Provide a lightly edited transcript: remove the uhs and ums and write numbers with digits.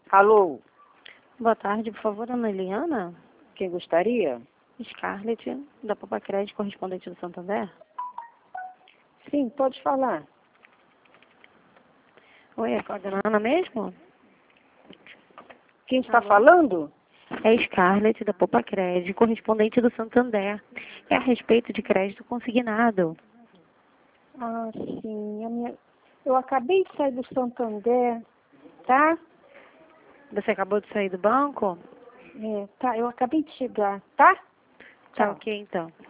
Alô, Boa tarde, por favor, Ana Eliana. quem gostaria? Scarlett, da Papacred, correspondente do Santander. Sim, pode falar. Oi, é com a dona Ana mesmo? Quem está Alô? falando? É Scarlett, da Papacred, correspondente do Santander. É a respeito de crédito consignado. Ah, sim. Eu acabei de sair do Santander, tá? Você acabou de sair do banco? Tá, eu acabei de chegar, tá? Tá Tchau. ok, então.